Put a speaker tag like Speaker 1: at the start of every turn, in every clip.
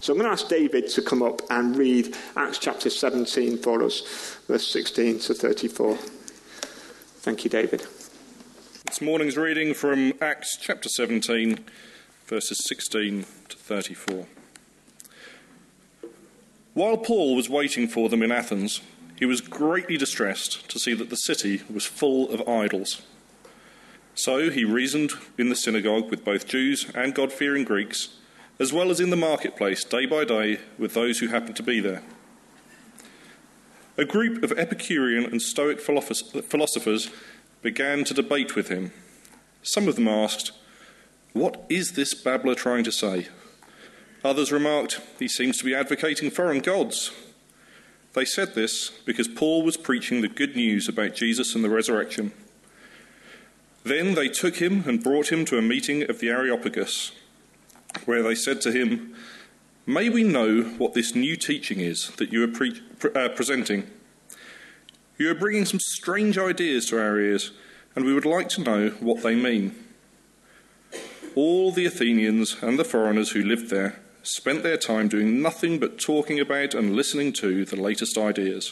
Speaker 1: So I'm going to ask David to come up and read Acts chapter 17 for us, verse 16 to 34. Thank you, David.
Speaker 2: This morning's reading from Acts chapter 17, verses 16 to 34. While Paul was waiting for them in Athens, he was greatly distressed to see that the city was full of idols. So he reasoned in the synagogue with both Jews and God-fearing Greeks, as well as in the marketplace day by day with those who happened to be there. A group of Epicurean and Stoic philosophers began to debate with him. Some of them asked, "What is this babbler trying to say?" Others remarked, "He seems to be advocating foreign gods." They said this because Paul was preaching the good news about Jesus and the resurrection. Then they took him and brought him to a meeting of the Areopagus, where they said to him, "May we know what this new teaching is that you are presenting? You are bringing some strange ideas to our ears, and we would like to know what they mean." All the Athenians and the foreigners who lived there spent their time doing nothing but talking about and listening to the latest ideas.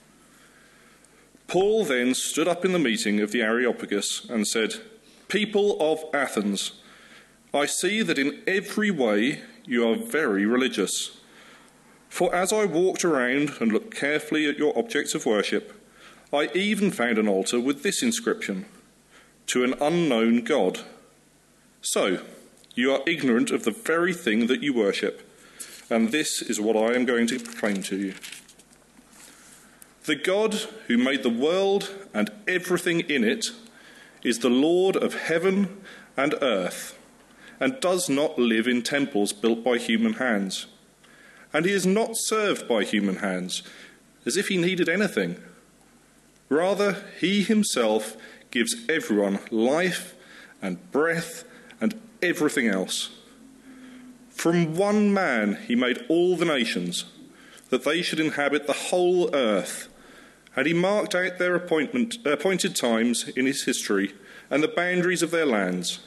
Speaker 2: Paul then stood up in the meeting of the Areopagus and said, "People of Athens, I see that in every way you are very religious. For as I walked around and looked carefully at your objects of worship, I even found an altar with this inscription, 'To an unknown God.' So, you are ignorant of the very thing that you worship, and this is what I am going to proclaim to you. The God who made the world and everything in it is the Lord of heaven and earth, and does not live in temples built by human hands. And he is not served by human hands, as if he needed anything. Rather, he himself gives everyone life and breath and everything else. From one man he made all the nations, that they should inhabit the whole earth, and he marked out their appointed times in his history and the boundaries of their lands.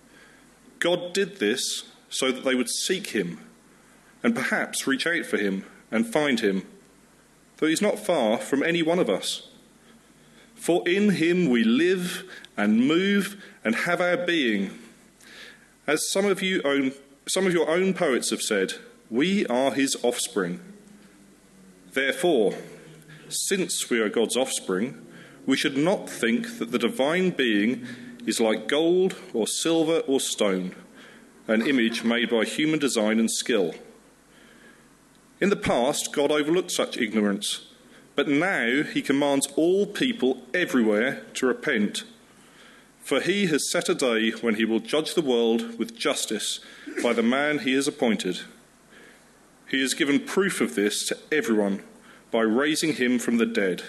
Speaker 2: God did this so that they would seek him and perhaps reach out for him and find him, though he's not far from any one of us. For in him we live and move and have our being. As some of your own poets have said, we are his offspring. Therefore, since we are God's offspring, we should not think that the divine being is like gold or silver or stone, an image made by human design and skill. In the past, God overlooked such ignorance, but now he commands all people everywhere to repent. For he has set a day when he will judge the world with justice by the man he has appointed. He has given proof of this to everyone by raising him from the dead."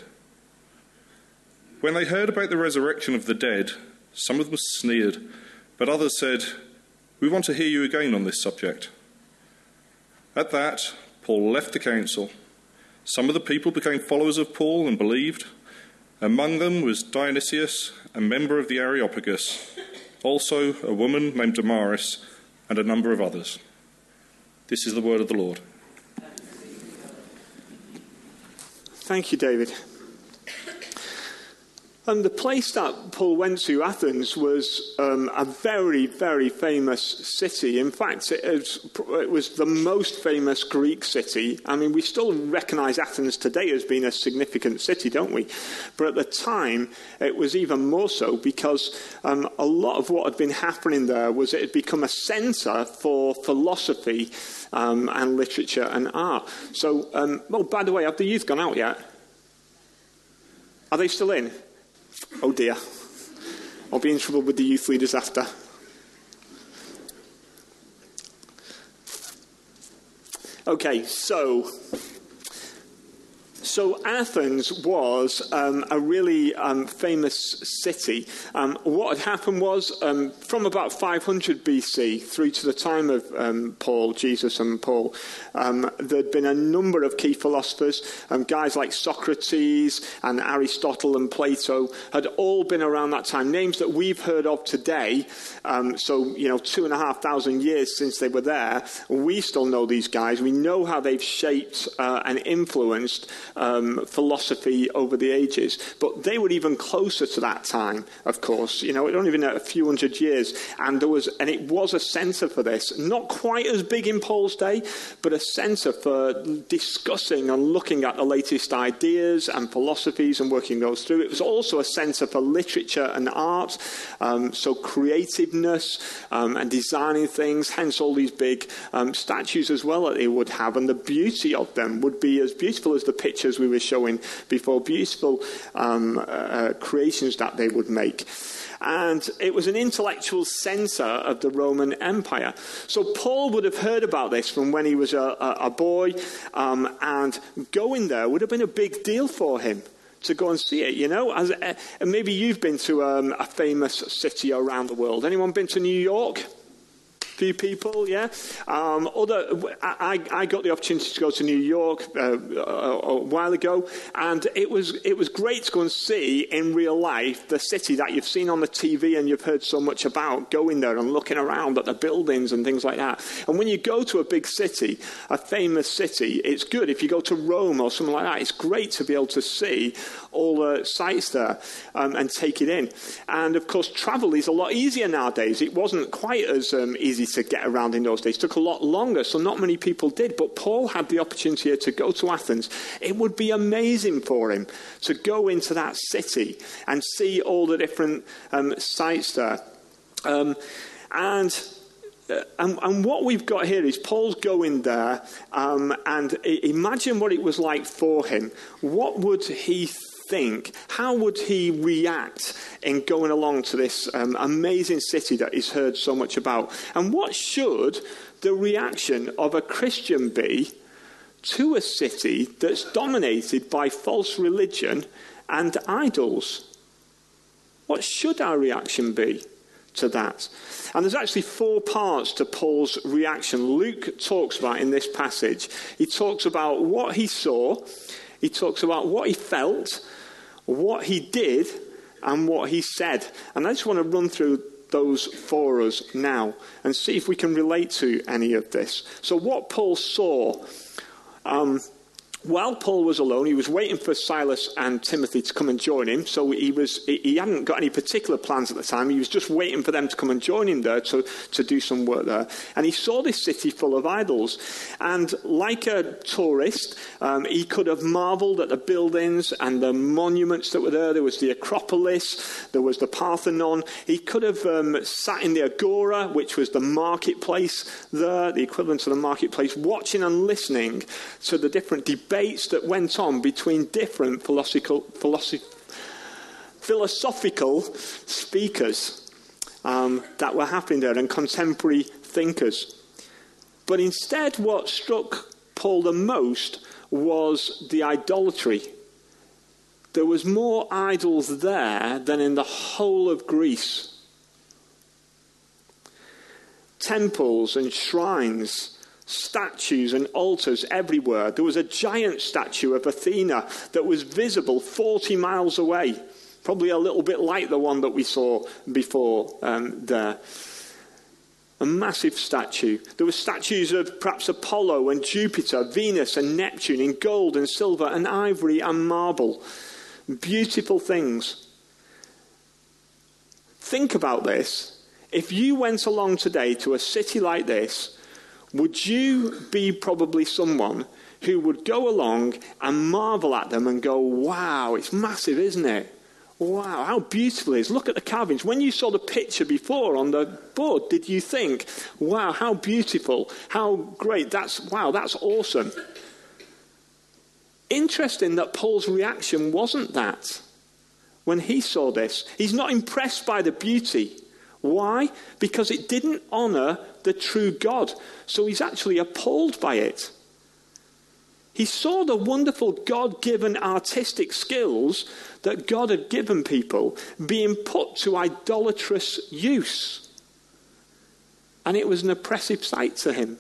Speaker 2: When they heard about the resurrection of the dead, some of them sneered, but others said, "We want to hear you again on this subject." At that, Paul left the council. Some of the people became followers of Paul and believed. Among them was Dionysius, a member of the Areopagus, also a woman named Damaris, and a number of others. This is the word of the Lord.
Speaker 1: Thank you, David. And the place that Paul went to, Athens, was a very, very famous city. In fact, it was the most famous Greek city. I mean, we still recognise Athens today as being a significant city, don't we? But at the time, it was even more so because a lot of what had been happening there was it had become a centre for philosophy and literature and art. So, by the way, have the youth gone out yet? Are they still in? Oh dear. I'll be in trouble with the youth leaders after. Okay, so So Athens was a really famous city. What had happened was, from about 500 BC through to the time of Paul, Jesus and Paul, there'd been a number of key philosophers, guys like Socrates and Aristotle and Plato had all been around that time. Names that we've heard of today, 2,500 years since they were there. We still know these guys. We know how they've shaped and influenced philosophy over the ages. But they were even closer to that time, of course. It only been a few hundred years. And it was a centre for this. Not quite as big in Paul's day, but a centre for discussing and looking at the latest ideas and philosophies and working those through. It was also a centre for literature and art, so creativeness and designing things, hence all these big statues as well that they would have. And the beauty of them would be as beautiful as the pictures we were showing before, beautiful creations that they would make. And it was an intellectual centre of the Roman Empire. So Paul would have heard about this from when he was a boy, and going there would have been a big deal for him to go and see it, and maybe you've been to a famous city around the world. Anyone been to New York? Few people, yeah. I got the opportunity to go to New York a while ago, and it was great to go and see in real life the city that you've seen on the TV and you've heard so much about. Going there and looking around at the buildings and things like that. And when you go to a big city, a famous city, it's good. If you go to Rome or something like that, it's great to be able to see all the sites there and take it in. And of course, travel is a lot easier nowadays. It wasn't quite as easy to get around in those days. It took a lot longer, so not many people did. But Paul had the opportunity to go to Athens. It would be amazing for him to go into that city and see all the different sites there. And what we've got here is Paul's going there, and imagine what it was like for him. What would he think? How would he react in going along to this amazing city that he's heard so much about? And what should the reaction of a Christian be to a city that's dominated by false religion and idols? What should our reaction be to that? And there's actually 4 parts to Paul's reaction Luke talks about in this passage. He talks about what he saw, he talks about what he felt, what he did, and what he said. And I just want to run through those for us now and see if we can relate to any of this. So what Paul saw, while Paul was alone, he was waiting for Silas and Timothy to come and join him. So he hadn't got any particular plans at the time. He was just waiting for them to come and join him there to do some work there. And he saw this city full of idols. And like a tourist, he could have marvelled at the buildings and the monuments that were there. There was the Acropolis, there was the Parthenon. He could have sat in the Agora, which was the marketplace there, the equivalent of the marketplace, watching and listening to the different debates that went on between different philosophical speakers that were happening there and contemporary thinkers. But instead, what struck Paul the most was the idolatry. There was more idols there than in the whole of Greece. Temples and shrines, statues and altars everywhere. There was a giant statue of Athena that was visible 40 miles away, probably a little bit like the one that we saw before there. A massive statue. There were statues of perhaps Apollo and Jupiter, Venus and Neptune in gold and silver and ivory and marble. Beautiful things. Think about this. If you went along today to a city like this, would you be probably someone who would go along and marvel at them and go, wow, it's massive, isn't it? Wow, how beautiful it is. Look at the carvings. When you saw the picture before on the board, did you think, wow, how beautiful, how great, that's awesome. Interesting that Paul's reaction wasn't that. When he saw this, he's not impressed by the beauty. Why? Because it didn't honour the true God. So he's actually appalled by it. He saw the wonderful God-given artistic skills that God had given people being put to idolatrous use. And it was an oppressive sight to him.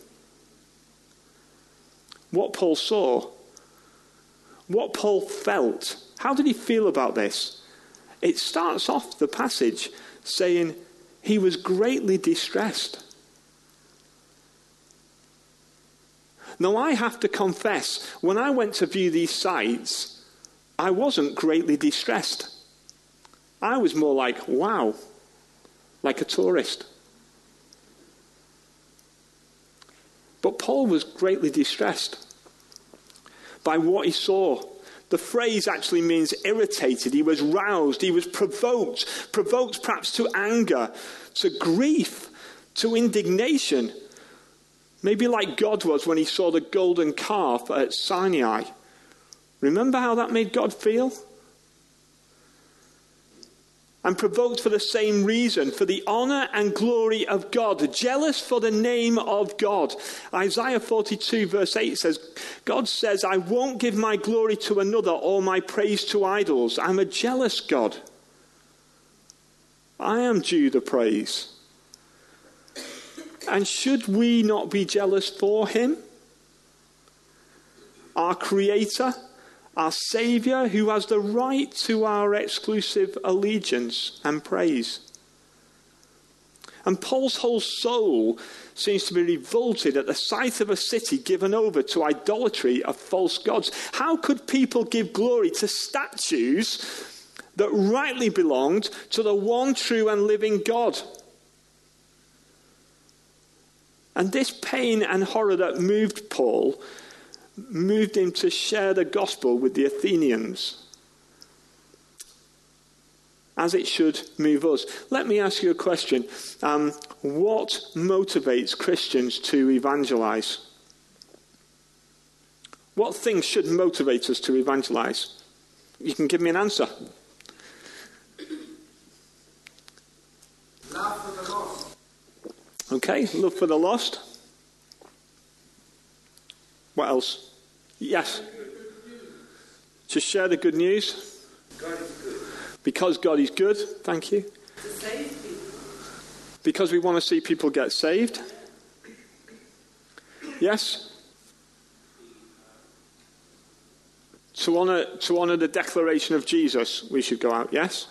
Speaker 1: What Paul saw, what Paul felt, how did he feel about this? It starts off the passage saying he was greatly distressed. Now, I have to confess, when I went to view these sites, I wasn't greatly distressed. I was more like, wow, like a tourist. But Paul was greatly distressed by what he saw. The phrase actually means irritated. He was roused. He was provoked perhaps to anger, to grief, to indignation. Maybe like God was when he saw the golden calf at Sinai. Remember how that made God feel? And provoked for the same reason, for the honor and glory of God, jealous for the name of God. Isaiah 42 verse 8 says, God says, I won't give my glory to another or my praise to idols. I'm a jealous God. I am due the praise. And should we not be jealous for him? Our Creator, our Saviour, who has the right to our exclusive allegiance and praise. And Paul's whole soul seems to be revolted at the sight of a city given over to idolatry of false gods. How could people give glory to statues that rightly belonged to the one true and living God? And this pain and horror that moved Paul moved him to share the gospel with the Athenians, as it should move us. Let me ask you a question. What motivates Christians to evangelize? What things should motivate us to evangelize? You can give me an answer.
Speaker 3: Love for the lost.
Speaker 1: Okay, love for the lost. What else? Yes. To share the good news.
Speaker 3: God is good.
Speaker 1: Because God is good. Thank you.
Speaker 3: To save people.
Speaker 1: Because we want to see people get saved. Yes. To honor the declaration of Jesus, we should go out. Yes.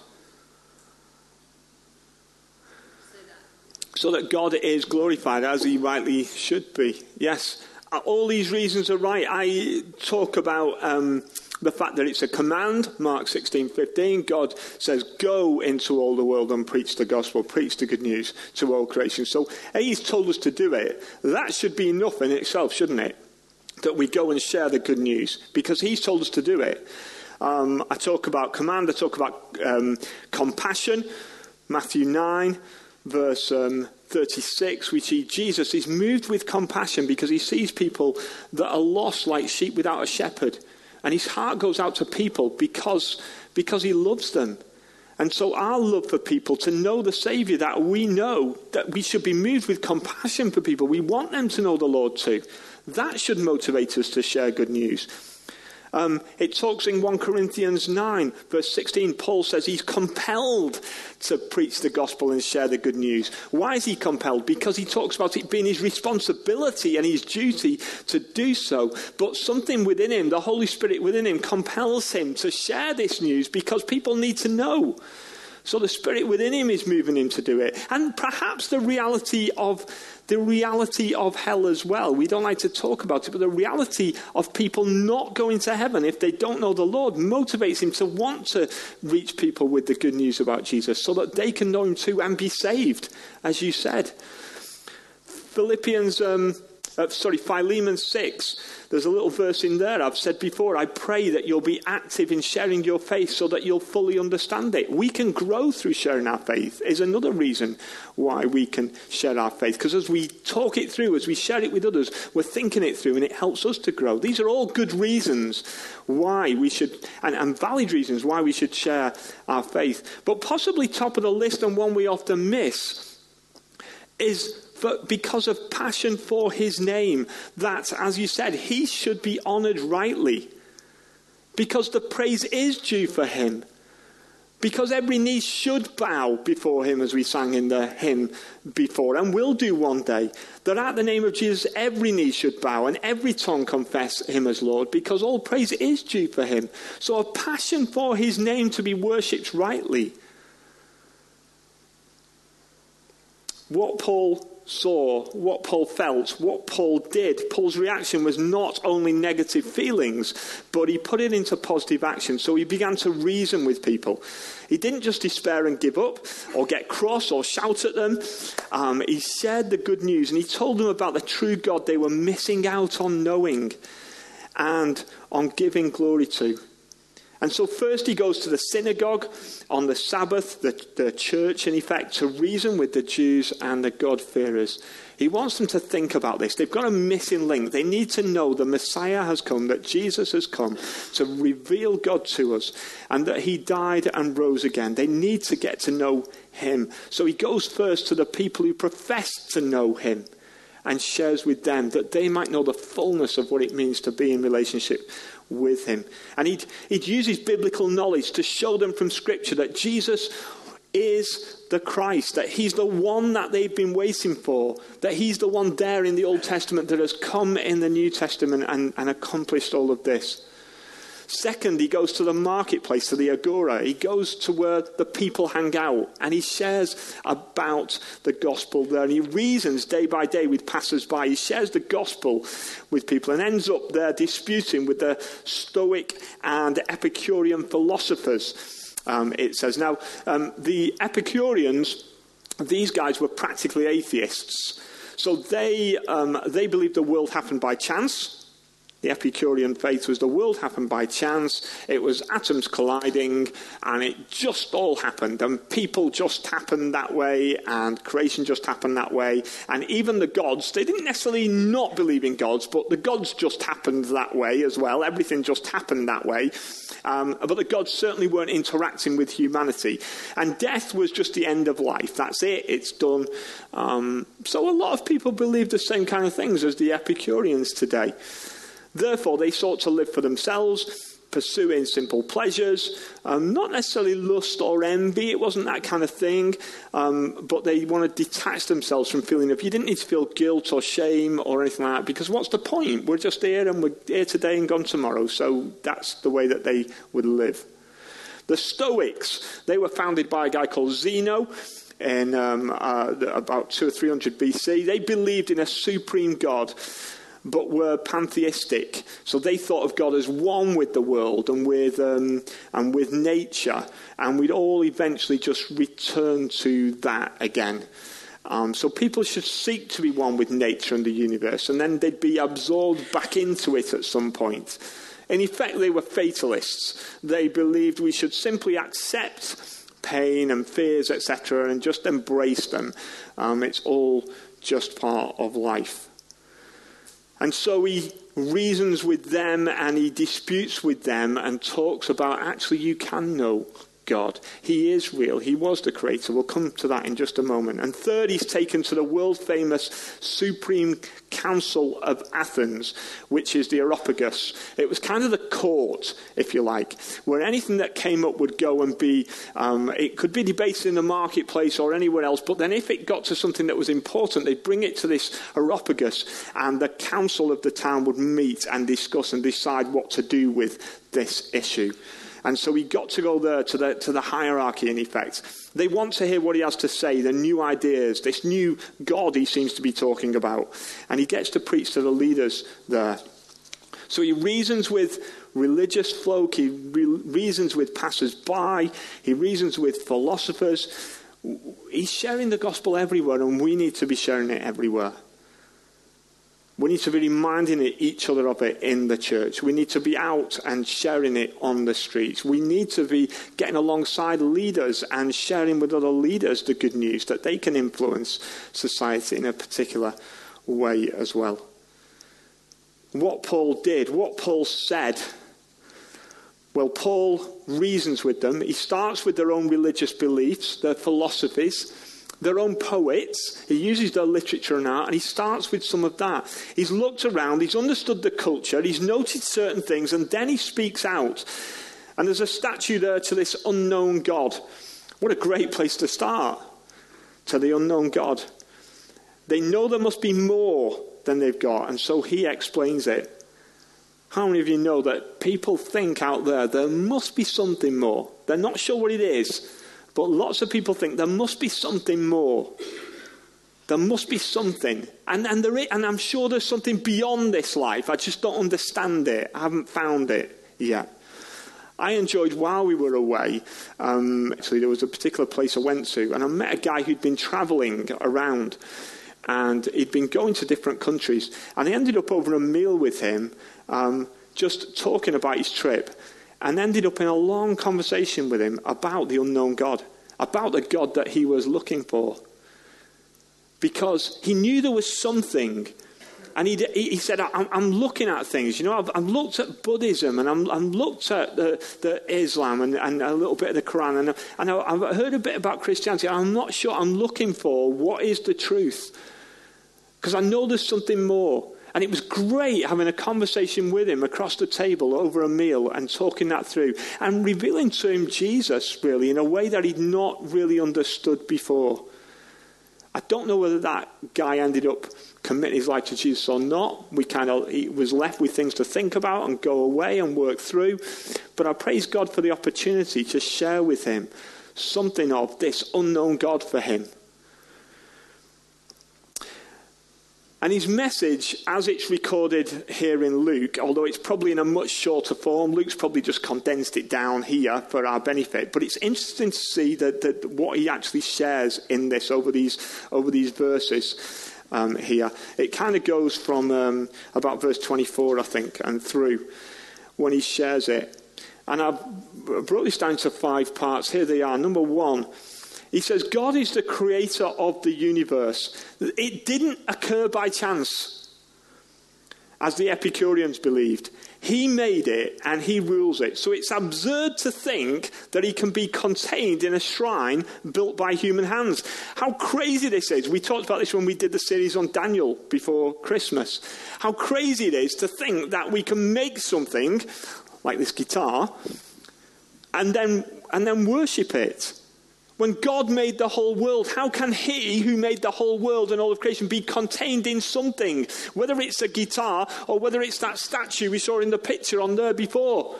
Speaker 1: So that God is glorified as he rightly should be. Yes. All these reasons are right. I talk about the fact that it's a command, Mark 16:15. God says, go into all the world and preach the gospel, preach the good news to all creation. So he's told us to do it. That should be enough in itself, shouldn't it? That we go and share the good news, because he's told us to do it. I talk about command, I talk about compassion. Matthew 9, verse 36, we see Jesus is moved with compassion because he sees people that are lost like sheep without a shepherd. And his heart goes out to people because he loves them. And so our love for people, to know the Saviour that we know, that we should be moved with compassion for people. We want them to know the Lord too. That should motivate us to share good news. It talks in 1 Corinthians 9, verse 16, Paul says he's compelled to preach the gospel and share the good news. Why is he compelled? Because he talks about it being his responsibility and his duty to do so. But something within him, the Holy Spirit within him, compels him to share this news because people need to know. So the Spirit within him is moving him to do it. And perhaps the reality of hell as well. We don't like to talk about it, but the reality of people not going to heaven if they don't know the Lord motivates him to want to reach people with the good news about Jesus so that they can know him too and be saved, as you said. Philemon 6. There's a little verse in there. I've said before, I pray that you'll be active in sharing your faith so that you'll fully understand it. We can grow through sharing our faith is another reason why we can share our faith. Because as we talk it through, as we share it with others, we're thinking it through and it helps us to grow. These are all good reasons why we should, and valid reasons why we should share our faith. But possibly top of the list, and one we often miss, is because of passion for his name, that, as you said, he should be honoured rightly. Because the praise is due for him. Because every knee should bow before him, as we sang in the hymn before, and will do one day. That at the name of Jesus, every knee should bow and every tongue confess him as Lord, because all praise is due for him. So a passion for his name to be worshipped rightly. What Paul saw, what Paul felt, what Paul did, Paul's reaction was not only negative feelings, but he put it into positive action. So he began to reason with people. He didn't just despair and give up or get cross or shout at them. He shared the good news and he told them about the true God they were missing out on knowing and on giving glory to. And so first he goes to the synagogue on the Sabbath, the church in effect, to reason with the Jews and the God-fearers. He wants them to think about this. They've got a missing link. They need to know the Messiah has come, that Jesus has come to reveal God to us, and that he died and rose again. They need to get to know him. So he goes first to the people who profess to know him and shares with them that they might know the fullness of what it means to be in relationship with him. And he'd use his biblical knowledge to show them from Scripture that Jesus is the Christ, that he's the one that they've been waiting for, that he's the one there in the Old Testament that has come in the New Testament and accomplished all of this. Second, he goes to the marketplace, to the agora. He goes to where the people hang out, and he shares about the gospel there. And he reasons day by day with passers-by. He shares the gospel with people and ends up there disputing with the Stoic and Epicurean philosophers, it says. Now, the Epicureans, these guys were practically atheists. So they believed the world happened by chance. The Epicurean faith was the world happened by chance. It was atoms colliding, and it just all happened. And people just happened that way, and creation just happened that way. And even the gods, they didn't necessarily not believe in gods, but the gods just happened that way as well. Everything just happened that way. But the gods certainly weren't interacting with humanity. And death was just the end of life. That's it. It's done. So a lot of people believe the same kind of things as the Epicureans today. Therefore, they sought to live for themselves, pursuing simple pleasures, not necessarily lust or envy. It wasn't that kind of thing. But they want to detach themselves from feeling of, you didn't need to feel guilt or shame or anything like that, because what's the point? We're just here, and we're here today and gone tomorrow. So that's the way that they would live. The Stoics, they were founded by a guy called Zeno in about 200 or 300 BC. They believed in a supreme God, but were pantheistic. So they thought of God as one with the world and with nature, and we'd all eventually just return to that again. So people should seek to be one with nature and the universe, and then they'd be absorbed back into it at some point. In effect, they were fatalists. They believed we should simply accept pain and fears, etc., and just embrace them. It's all just part of life. And so he reasons with them and he disputes with them and talks about, actually, you can know God. He is real. He was the creator. We'll come to that in just a moment. And third, he's taken to the world-famous Supreme Council of Athens, which is the Areopagus. It was kind of the court, if you like, where anything that came up would go and be, it could be debated in the marketplace or anywhere else, but then if it got to something that was important, they'd bring it to this Areopagus, and the council of the town would meet and discuss and decide what to do with this issue. And so he got to go there to the hierarchy, in effect. They want to hear what he has to say, the new ideas, this new God he seems to be talking about. And he gets to preach to the leaders there. So he reasons with religious folk, he reasons with passers-by, he reasons with philosophers. He's sharing the gospel everywhere, and we need to be sharing it everywhere. We need to be reminding each other of it in the church. We need to be out and sharing it on the streets. We need to be getting alongside leaders and sharing with other leaders the good news that they can influence society in a particular way as well. What Paul did, what Paul said, well, Paul reasons with them. He starts with their own religious beliefs, their philosophies, their own poets. He uses their literature and art, and he starts with some of that. He's looked around, he's understood the culture, he's noted certain things, and then he speaks out. And there's a statue there to this unknown God. What a great place to start. To the unknown God. They know there must be more than they've got, and so he explains it. How many of you know that people think out there must be something more? They're not sure what it is, but lots of people think there must be something more. There must be something. And I'm sure there's something beyond this life. I just don't understand it. I haven't found it yet. I enjoyed while we were away, actually there was a particular place I went to, and I met a guy who'd been travelling around, and he'd been going to different countries, and I ended up over a meal with him, just talking about his trip, and ended up in a long conversation with him about the unknown God, about the God that he was looking for. Because he knew there was something. And he said, I'm looking at things. You know, I've looked at Buddhism, and I'm looked at the Islam and a little bit of the Quran. And I've heard a bit about Christianity. I'm not sure. I'm looking for what is the truth. Because I know there's something more. And it was great having a conversation with him across the table over a meal and talking that through. And revealing to him Jesus, really, in a way that he'd not really understood before. I don't know whether that guy ended up committing his life to Jesus or not. He was left with things to think about and go away and work through. But I praise God for the opportunity to share with him something of this unknown God for him. And his message, as it's recorded here in Luke, although it's probably in a much shorter form, Luke's probably just condensed it down here for our benefit. But it's interesting to see that what he actually shares in this over these verses here. It kind of goes from about verse 24, I think, and through when he shares it. And I've brought this down to 5 parts. Here they are. Number 1. He says, God is the creator of the universe. It didn't occur by chance, as the Epicureans believed. He made it and he rules it. So it's absurd to think that he can be contained in a shrine built by human hands. How crazy this is. We talked about this when we did the series on Daniel before Christmas. How crazy it is to think that we can make something like this guitar and then worship it. When God made the whole world, how can he who made the whole world and all of creation be contained in something? Whether it's a guitar or whether it's that statue we saw in the picture on there before.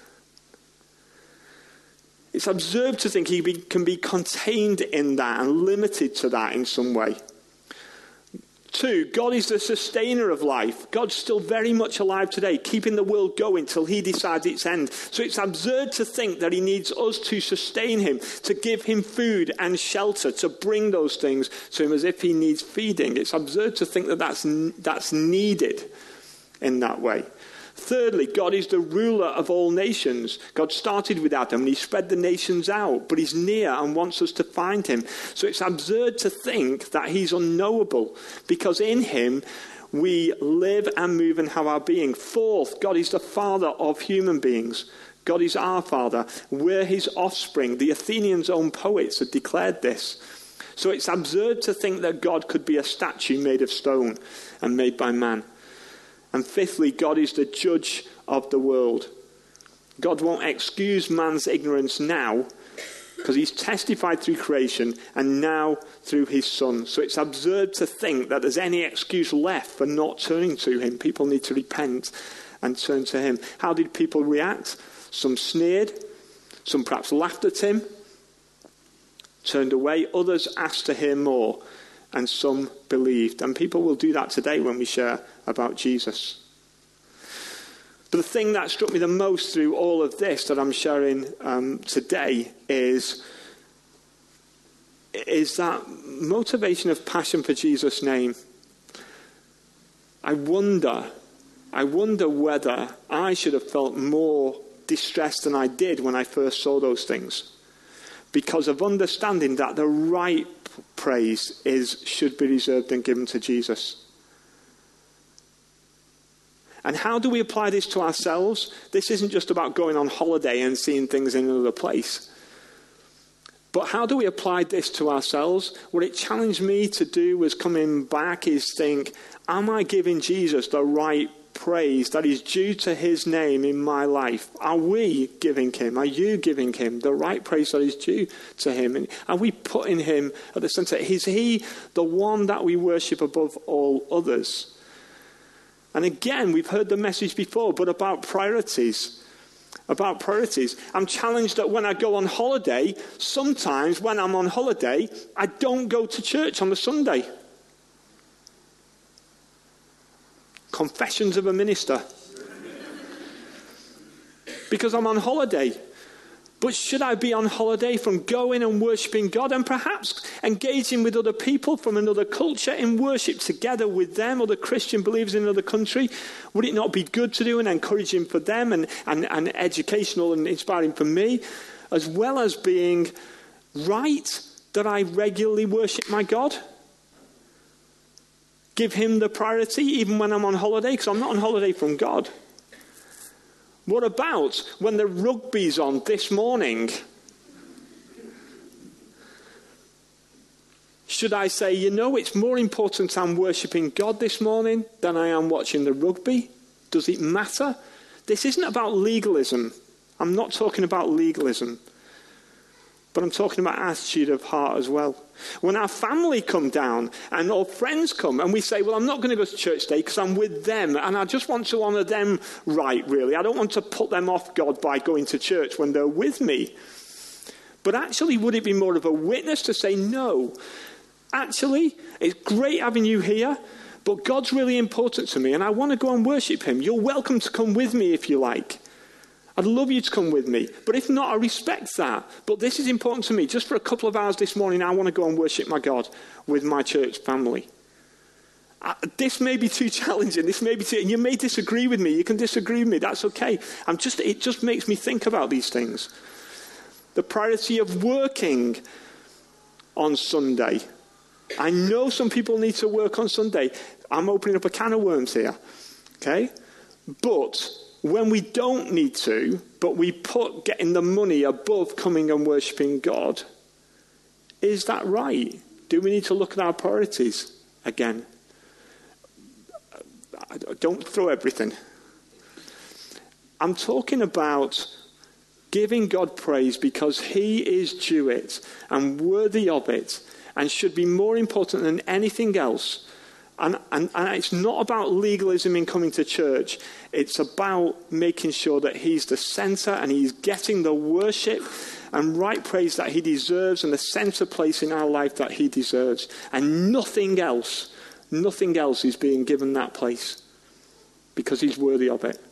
Speaker 1: It's absurd to think he can be contained in that and limited to that in some way. 2, God is the sustainer of life. God's still very much alive today, keeping the world going till he decides its end. So it's absurd to think that he needs us to sustain him, to give him food and shelter, to bring those things to him as if he needs feeding. It's absurd to think that that's needed in that way. Thirdly, God is the ruler of all nations. God started with Adam and he spread the nations out, but he's near and wants us to find him. So it's absurd to think that he's unknowable, because in him we live and move and have our being. Fourth, God is the father of human beings. God is our father. We're his offspring. The Athenians' own poets had declared this. So it's absurd to think that God could be a statue made of stone and made by man. And fifthly, God is the judge of the world. God won't excuse man's ignorance now, because he's testified through creation and now through his son. So it's absurd to think that there's any excuse left for not turning to him. People need to repent and turn to him. How did people react? Some sneered, some perhaps laughed at him, turned away. Others asked to hear more, and some believed. And people will do that today when we share about Jesus. But the thing that struck me the most through all of this that I'm sharing today is that motivation of passion for Jesus' name. I wonder whether I should have felt more distressed than I did when I first saw those things, because of understanding that the right praise should be reserved and given to Jesus. And how do we apply this to ourselves? This isn't just about going on holiday and seeing things in another place. But how do we apply this to ourselves? What it challenged me to do was coming back is think, am I giving Jesus the right praise that is due to his name in my life? Are we giving him, are you giving him the right praise that is due to him? And are we putting him at the center? Is he the one that we worship above all others? And again, we've heard the message before, but about priorities. About priorities. I'm challenged that when I go on holiday, sometimes when I'm on holiday, I don't go to church on the Sunday. Confessions of a minister. Because I'm on holiday. But should I be on holiday from going and worshipping God and perhaps engaging with other people from another culture in worship together with them, other Christian believers in another country? Would it not be good to do and encouraging for them and educational and inspiring for me, as well as being right that I regularly worship my God? Give him the priority even when I'm on holiday, because I'm not on holiday from God. What about when the rugby's on this morning? Should I say, it's more important I'm worshipping God this morning than I am watching the rugby? Does it matter? This isn't about legalism. I'm not talking about legalism. But I'm talking about attitude of heart as well. When our family come down and our friends come and we say, well, I'm not going to go to church today because I'm with them and I just want to honour them right, really. I don't want to put them off God by going to church when they're with me. But actually, would it be more of a witness to say, no, actually, it's great having you here, but God's really important to me and I want to go and worship him. You're welcome to come with me if you like. I'd love you to come with me. But if not, I respect that. But this is important to me. Just for a couple of hours this morning, I want to go and worship my God with my church family. This may be too challenging. This may be too... And you may disagree with me. You can disagree with me. That's okay. It just makes me think about these things. The priority of working on Sunday. I know some people need to work on Sunday. I'm opening up a can of worms here. Okay? But... when we don't need to, but we put getting the money above coming and worshipping God, is that right? Do we need to look at our priorities again? Don't throw everything. I'm talking about giving God praise because he is due it and worthy of it and should be more important than anything else. And it's not about legalism in coming to church. It's about making sure that he's the centre and he's getting the worship and right praise that he deserves and the centre place in our life that he deserves. And nothing else is being given that place because he's worthy of it.